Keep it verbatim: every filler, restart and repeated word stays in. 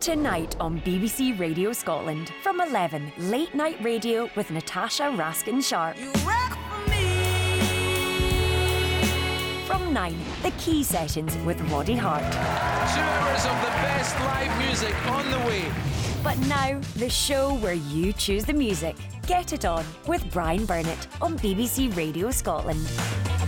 Tonight on B B C Radio Scotland, from eleven, Late Night Radio with Natasha Raskin-Sharp. You rock for me. From nine, The Key Sessions with Roddy Hart. Two hours of the best live music on the way. But now, the show where you choose the music. Get It On with Brian Burnett on B B C Radio Scotland.